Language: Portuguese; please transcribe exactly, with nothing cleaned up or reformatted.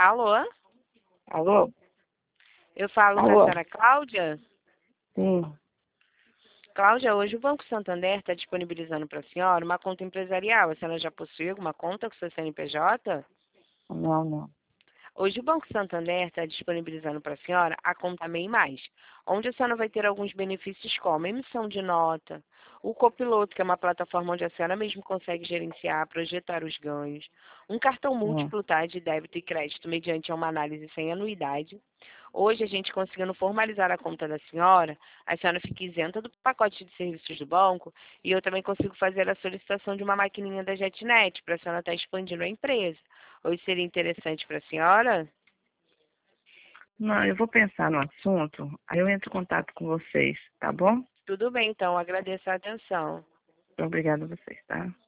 Alô? Alô? Eu falo com a Alô? senhora Cláudia. Sim. Cláudia, hoje o Banco Santander está disponibilizando para a senhora uma conta empresarial. A senhora já possui alguma conta com seu C N P J? Não, não. Hoje o Banco Santander está disponibilizando para a senhora a conta MEI Mais, onde a senhora vai ter alguns benefícios como emissão de nota, o Copiloto, que é uma plataforma onde a senhora mesmo consegue gerenciar, projetar os ganhos, um cartão Hum. múltiplo, tá, de débito e crédito mediante uma análise sem anuidade. Hoje, a gente conseguindo formalizar a conta da senhora, a senhora fica isenta do pacote de serviços do banco e eu também consigo fazer a solicitação de uma maquininha da JetNet para a senhora estar expandindo a empresa. Hoje seria interessante para a senhora? Não, eu vou pensar no assunto, aí eu entro em contato com vocês, tá bom? Tudo bem, então. Agradeço a atenção. Obrigada a vocês, tá?